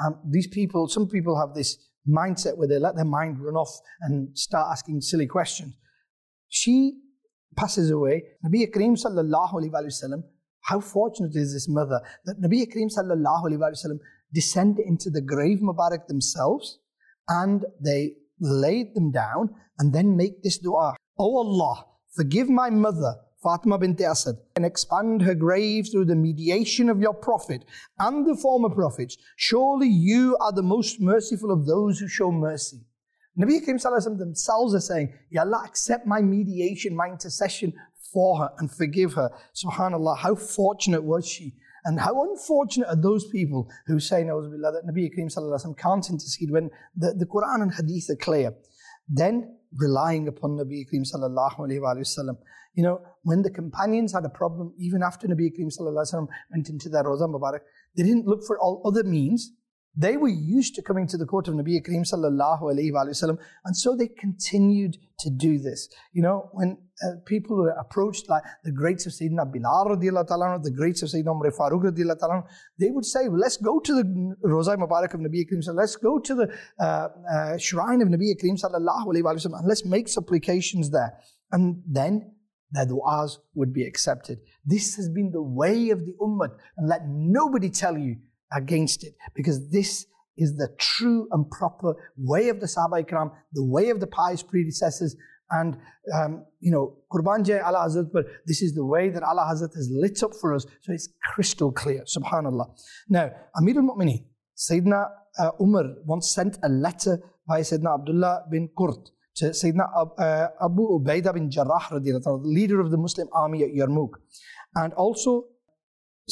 some people have this mindset where they let their mind run off and start asking silly questions. She passes away. Nabi Kareem sallallahu alayhi wa sallam, how fortunate is this mother that Nabi Kareem sallallahu alaihi wasallam descended into the grave Mubarak themselves and they laid them down and then make this dua. O Allah, forgive my mother Fatima bint Asad and expand her grave through the mediation of your Prophet and the former prophets. Surely you are the most merciful of those who show mercy. Nabi Kareem sallallahu alaihi wasallam themselves are saying, Ya Allah, accept my mediation, my intercession for her and forgive her. Subhanallah, how fortunate was she? And how unfortunate are those people who say, Na'uzubillah, that Nabi Kareem sallallahu alaihi wasallam can't intercede when the Quran and Hadith are clear. Then relying upon Nabi Kareem sallallahu alaihi wasallam. You know, when the companions had a problem, even after Nabi Kareem sallallahu alaihi wasallam went into their Roza Mubarak, they didn't look for all other means. They were used to coming to the court of Nabi Kareem sallallahu alayhi wa sallam, and so they continued to do this. You know, when people were approached, like the greats of Sayyidina Bilal radiallahu ta'ala, the greats of Sayyidina Umar Farooq radiallahu ta'ala, they would say, well, let's go to the Roza Mubarak of Nabi Kareem sallallahu, let's go to the shrine of Nabi Kareem sallallahu alayhi wa sallam, and let's make supplications there. And then their du'as would be accepted. This has been the way of the ummah, and let nobody tell you against it, because this is the true and proper way of the Sahaba Ikram, the way of the pious predecessors. And Qurban Jai Ala Hazrat, but this is the way that Allah Hazrat has lit up for us, so it's crystal clear. Subhanallah. Now, Amir al-Mu'mineen, Sayyidina Umar once sent a letter by Sayyidina Abdullah bin Qurt to Sayyidina Abu Ubaidah bin Jarrah, the leader of the Muslim army at Yarmouk, and also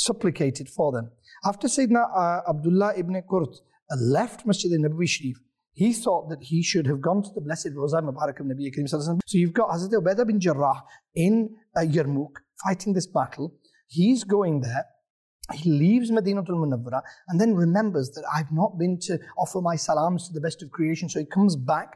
supplicated for them. After Sayyidina Abdullah ibn Qurt left Masjid al-Nabawi Sharif, he thought that he should have gone to the blessed Rawza Mubarak of Nabi Kareem Sallallahu Alaihi Wasallam. So you've got Hazrat Ubaidah bin Jarrah in Yarmouk fighting this battle. He's going there. He leaves Madinatul Munawwara and then remembers that I've not been to offer my salams to the best of creation. So he comes back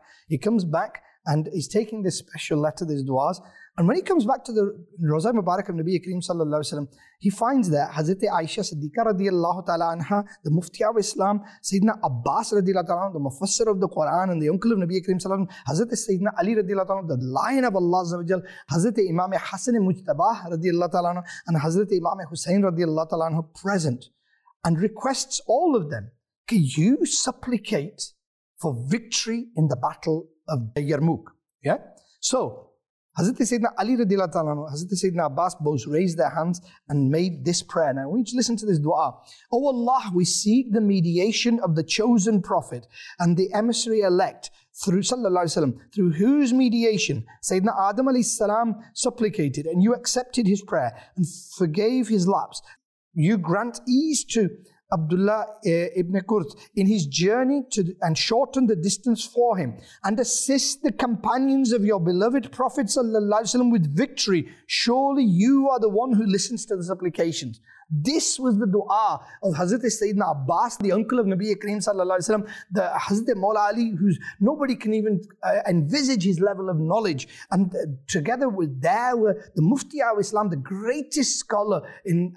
and he's taking this special letter, these du'as. And when he comes back to the Rawza Mubarak of Nabi Kareem Sallallahu Alaihi Wasallam, he finds there Hazrat Aisha Siddiqa radiallahu ta'ala anha, the Mufti of Islam, Sayyidina Abbas radiallahu ta'ala, the Mufassir of the Quran and the uncle of Nabi Kareem Sallallahu Alaihi Wasallam, Hazrat Sayyidina Ali radiallahu ta'ala, the Lion of Allah Azza wa Jal, Hazrat Imam Hassan Mujtabah radiallahu ta'ala, and Hazrat Imam Hussain radiallahu ta'ala present, and requests all of them, can you supplicate for victory in the battle of Yarmouk? Yeah? So, Hazrat Sayyidina Ali radiallahu ta'ala, Hazrat Sayyidina Abbas both raised their hands and made this prayer. Now, I want you to listen to this dua. Oh Allah, we seek the mediation of the chosen prophet and the emissary elect through Sallallahu Alaihi Wasallam, through whose mediation Sayyidina Adam alayhi salam supplicated and you accepted his prayer and forgave his lapse. You grant ease to Abdullah ibn Qurt in his journey and shorten the distance for him and assist the companions of your beloved Prophet ﷺ with victory. Surely you are the one who listens to the supplications. This was the dua of Hazrat Sayyidina Abbas, the uncle of Nabi Kareem Sallallahu Alaihi Wasallam, the Hazrat Mawla Ali, who's nobody can even envisage his level of knowledge. And together with there were the Mufti of Islam, the greatest scholar in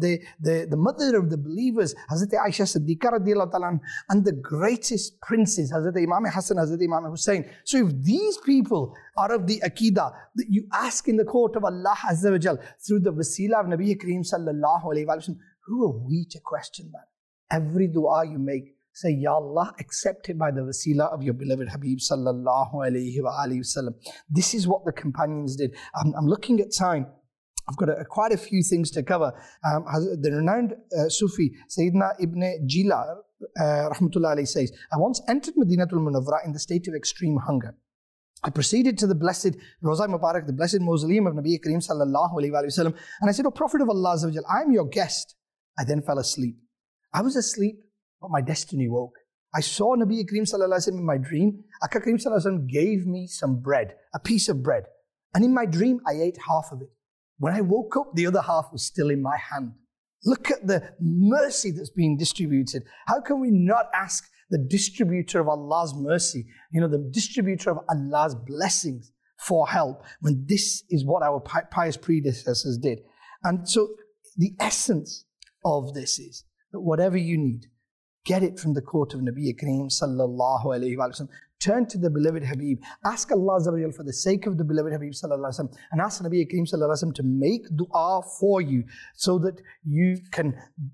the mother of the believers, Hazrat Aisha Siddiqa radiallahu ta'ala, and the greatest princes, Hazrat Imam Hassan, Hazrat Imam Hussain. So if these people are of the Aqidah that you ask in the court of Allah Azza wa Jal through the wasila of Nabi Kareem Sallallahu Alaihi Wasallam, who are we to question that? Every dua you make, say, Ya Allah, accept it by the wasila of your beloved Habib Sallallahu Alaihi Wasallam. This is what the companions did. I'm looking at time. I've got quite a few things to cover. The renowned Sufi, Sayyidina Ibn Jila, Rahmatullah Alayhi says, I once entered Madinatul Munawwara in the state of extreme hunger. I proceeded to the blessed Rawza Mubarak, the blessed mausoleum of Nabi Kareem Sallallahu Alaihi Wasallam, and I said, O Prophet of Allah Azza wa Jal, I am your guest. I then fell asleep. I was asleep, but my destiny woke. I saw Nabi Kareem Sallallahu Alaihi Wasallam in my dream. Aka Kareem Sallallahu Alaihi Wasallam gave me some bread, a piece of bread. And in my dream, I ate half of it. When I woke up, the other half was still in my hand. Look at the mercy that's being distributed. How can we not ask the distributor of Allah's mercy, the distributor of Allah's blessings for help, when this is what our pious predecessors did? And so the essence of this is that whatever you need, get it from the court of Nabi Kareem Sallallahu Alaihi Wasallam. Turn to the beloved Habib. Ask Allah Azza wa Jal for the sake of the beloved Habib Sallallahu Alaihi Wasallam, and ask Nabi Kareem Sallallahu Alaihi Wasallam to make dua for you so that you can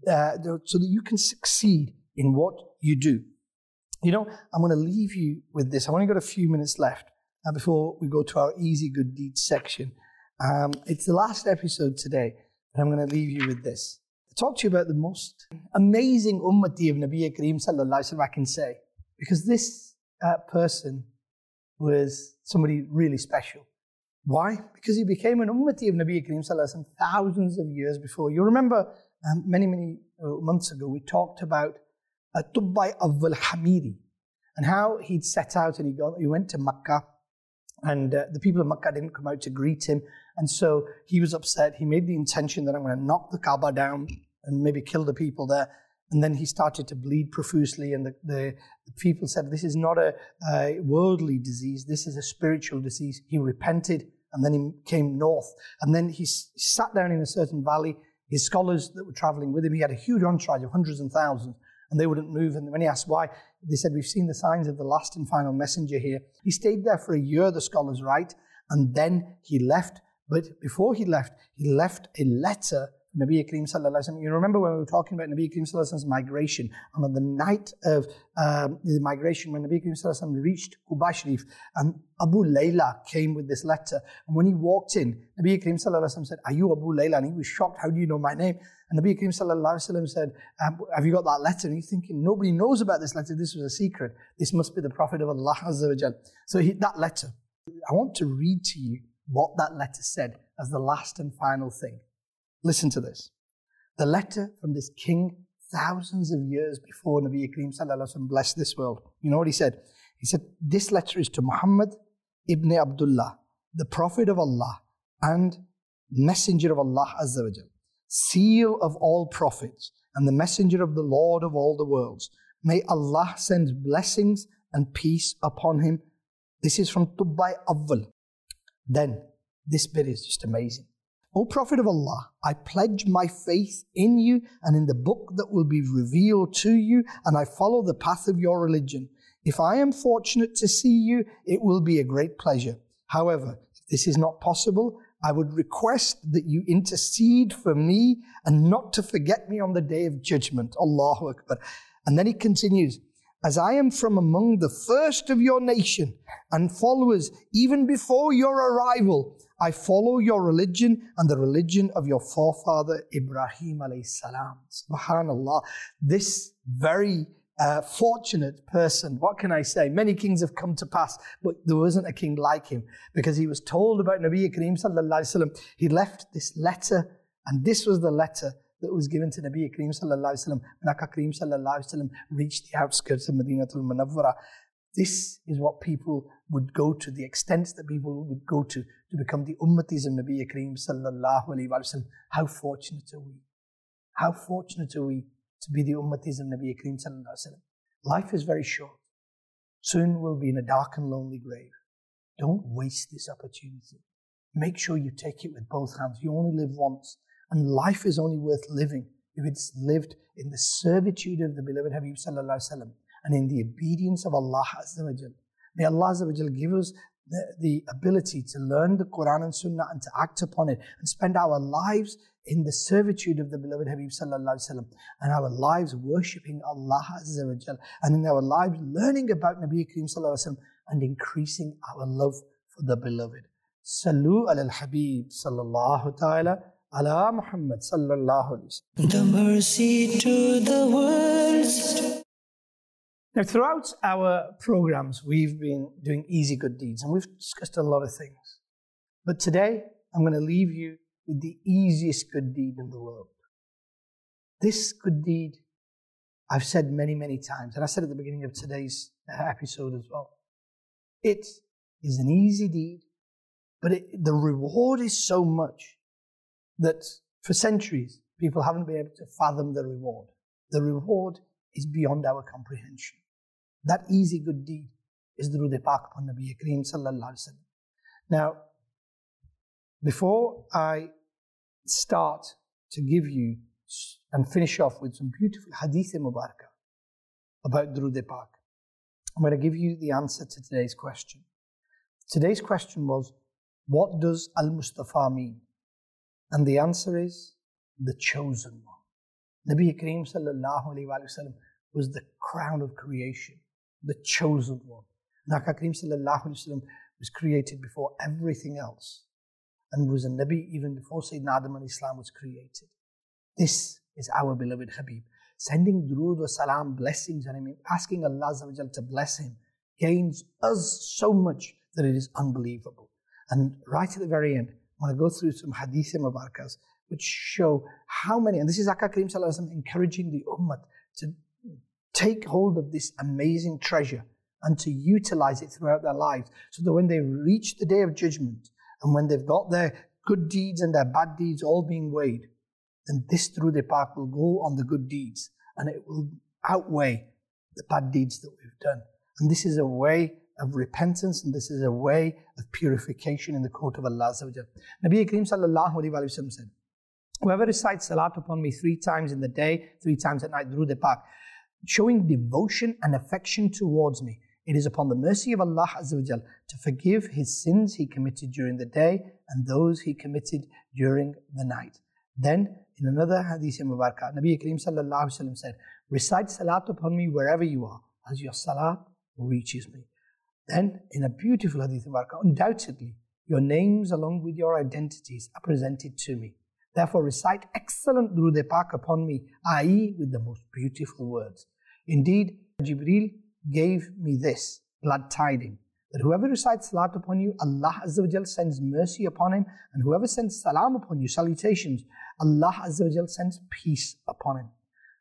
succeed in what you do. I'm going to leave you with this. I've only got a few minutes left before we go to our easy good deeds section. It's the last episode today, and I'm going to leave you with this. To talk to you about the most amazing ummati of Nabi Kareem Sallallahu Alaihi Wasallam, I can say, because this person was somebody really special. Why? Because he became an ummati of Nabi Kareem Sallallahu Alaihi Wasallam thousands of years before. You remember many months ago we talked about Tubbai Awwal Hamiri and how he'd set out and he went to Makkah, and the people of Makkah didn't come out to greet him, and so he was upset. He made the intention that I'm going to knock the Kaaba down and maybe kill the people there. And then he started to bleed profusely, and the people said, this is not a worldly disease, this is a spiritual disease. He repented, and then he came north, and then he sat down in a certain valley. His scholars that were traveling with him, he had a huge entourage of hundreds and thousands, and they wouldn't move. And when he asked why, they said, we've seen the signs of the last and final messenger here. He stayed there for a year, the scholars write, and then he left. But before he left a letter to Nabi Kareem Sallallahu Alaihi Wasallam. You remember when we were talking about Nabi Kareem Sallallahu Alaihi Wasallam's migration, and on the night of the migration, when Nabi Kareem Sallallahu Alaihi Wasallam reached Quba Sharif, and Abu Layla came with this letter. And when he walked in, Nabi Kareem Sallallahu Alaihi Wasallam said, are you Abu Layla? And he was shocked, how do you know my name? And Nabi Kareem Sallallahu Alaihi Wasallam said, have you got that letter? And he's thinking, nobody knows about this letter. This was a secret. This must be the Prophet of Allah Azza wa Jal. So that letter, I want to read to you what that letter said as the last and final thing. Listen to this. The letter from this king thousands of years before Nabi Kareem Sallallahu Alaihi Wasallam blessed this world. You know what he said? He said, this letter is to Muhammad ibn Abdullah, the Prophet of Allah and Messenger of Allah Azza wa Jal, seal of all prophets and the Messenger of the Lord of all the worlds. May Allah send blessings and peace upon him. This is from Tubbai Awwal. Then, this bit is just amazing. O Prophet of Allah, I pledge my faith in you and in the book that will be revealed to you, and I follow the path of your religion. If I am fortunate to see you, it will be a great pleasure. However, if this is not possible, I would request that you intercede for me and not to forget me on the day of judgment. Allahu Akbar. And then he continues, as I am from among the first of your nation and followers even before your arrival, I follow your religion and the religion of your forefather Ibrahim alayhi salam. Subhanallah. This very fortunate person, what can I say? Many kings have come to pass, but there wasn't a king like him, because he was told about Nabi Kareem Sallallahu Alaihi Wasallam. He left this letter, and this was the letter that was given to Nabi Kareem Sallallahu Alaihi Wasallam when Aka Kareem Sallallahu Alaihi Wasallam reached the outskirts of Madinatul Munawwara. This is what people would go to, the extent that people would go to become the ummatis of Nabi Kareem Sallallahu Alaihi Wasallam. How fortunate are we? How fortunate are we to be the ummatis of Nabi Kareem Sallallahu Alaihi Wasallam? Life is very short. Soon we'll be in a dark and lonely grave. Don't waste this opportunity. Make sure you take it with both hands. You only live once, and life is only worth living if it's lived in the servitude of the beloved Habib Sallallahu Alaihi Wasallam and in the obedience of Allah Azza wa Jal. May Allah Azza wa Jal give us the ability to learn the Quran and Sunnah and to act upon it and spend our lives in the servitude of the beloved Habib Sallallahu Alaihi Wasallam, and our lives worshipping Allah Azza wa Jal, and in our lives learning about Nabi Kareem Sallallahu Alaihi Wasallam and increasing our love for the beloved. Sallu ala al-Habib Sallallahu Ta'ala ala Muhammad Sallallahu Alaihi Wasallam. The mercy to the world. Now, throughout our programs, we've been doing easy good deeds, and we've discussed a lot of things. But today, I'm going to leave you with the easiest good deed in the world. This good deed, I've said many, many times, and I said at the beginning of today's episode as well. It is an easy deed, but the reward is so much that for centuries, people haven't been able to fathom the reward. The reward is beyond our comprehension. That easy good deed is the Durood Pak upon Nabi Kareem Sallallahu Alaihi Wasallam. Now, before I start to give you and finish off with some beautiful hadith mubarakah about Durood Pak, I'm going to give you the answer to today's question. Today's question was, what does Al-Mustafa mean? And the answer is, the chosen one. Nabi Kareem Sallallahu Alaihi Wasallam was the crown of creation, the chosen one. Nabi Kareem Sallallahu Alaihi Wasallam was created before everything else, and was a Nabi even before Sayyidina Adam alayhi salam was created. This is our beloved Habib. Sending durood wa salam, blessings on him, asking Allah Azza wa Jal to bless him, gains us so much that it is unbelievable. And right at the very end, I want to go through some hadith mubarakas which show how many, and this is Aka Kareem Sallallahu Alaihi Wasallam encouraging the ummah to take hold of this amazing treasure and to utilize it throughout their lives, so that when they reach the day of judgment and when they've got their good deeds and their bad deeds all being weighed, then this Durood Pak will go on the good deeds and it will outweigh the bad deeds that we've done. And this is a way of repentance, and this is a way of purification in the court of Allah Azza wa Jal. Nabi Kareem Sallallahu Alaihi Wasallam said, whoever recites salat upon me 3 times in the day, 3 times at night, Durood Pak, showing devotion and affection towards me, it is upon the mercy of Allah Azza wa Jal to forgive his sins he committed during the day and those he committed during the night. Then, in another hadith mubarakah, Nabi Kareem Sallallahu Alaihi Wasallam said, recite salat upon me wherever you are, as your salat reaches me. Then, in a beautiful hadith mubarakah, undoubtedly, your names along with your identities are presented to me. Therefore, recite excellent Durood Pak upon me, i.e. with the most beautiful words. Indeed, Jibreel gave me this glad tiding, that whoever recites salat upon you, Allah Azza wa Jal sends mercy upon him, and whoever sends salam upon you, salutations, Allah Azza wa Jal sends peace upon him.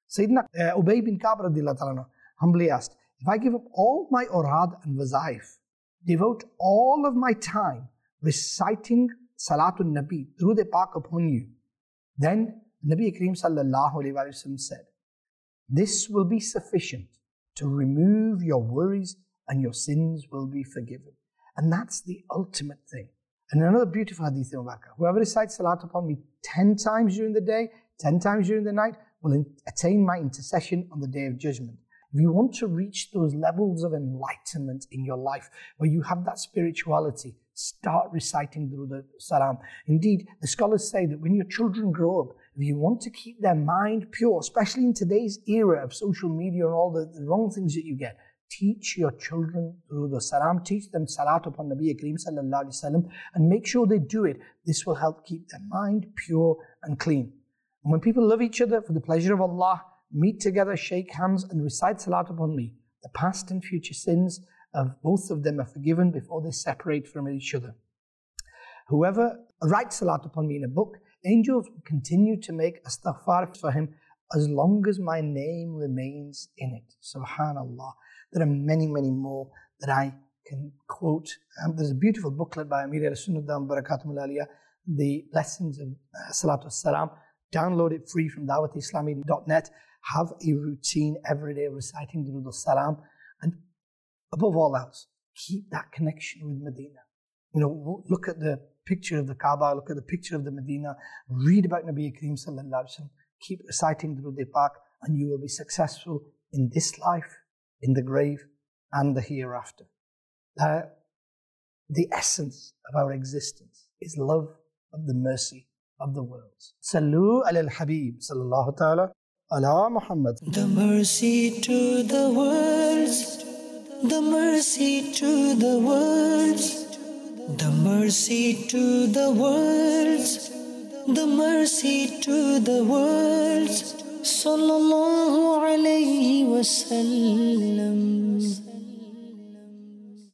Sayyidina Ubay bin Ka'b radiallahu ta'ala humbly asked, if I give up all my awrad and wazaif, devote all of my time reciting Salatul Nabi, Durood Pak upon you, then Nabi Kareem sallallahu alayhi wa sallam said, this will be sufficient to remove your worries and your sins will be forgiven. And that's the ultimate thing. And another beautiful hadith in Mubakar, whoever recites Salat upon me 10 times during the day, 10 times during the night, will attain my intercession on the Day of Judgment. If you want to reach those levels of enlightenment in your life, where you have that spirituality, start reciting Durood Salam. Indeed, the scholars say that when your children grow up, if you want to keep their mind pure, especially in today's era of social media and all the wrong things that you get, teach your children Durood Salam, teach them Salat upon Nabi Kareem sallallahu alayhi wa sallam, and make sure they do it. This will help keep their mind pure and clean. And when people love each other for the pleasure of Allah, meet together, shake hands, and recite Salat upon me, the past and future sins of both of them are forgiven before they separate from each other. Whoever writes Salat upon me in a book, angels will continue to make astaghfar for him as long as my name remains in it. Subhanallah. There are many, many more that I can quote. There's a beautiful booklet by Amir al-Sunnah Barakatum al-Aliyah, The Blessings of Salatu Salam. Download it free from dawatislami.net. Have a routine every day reciting Durood Salam. And above all else, keep that connection with Medina. You know, look at the picture of the Kaaba, look at the picture of the Medina, read about Nabi Kareem sallallahu alaihi wasallam, keep reciting Durood Pak, and you will be successful in this life, in the grave, and the hereafter. The essence of our existence is love of the mercy of the worlds. Sallu ala al-Habib sallallahu ta'ala ala Muhammad. The mercy to the worlds, the mercy to the worlds, the mercy to the worlds, the mercy to the worlds. Sallallahu alayhi wa sallam.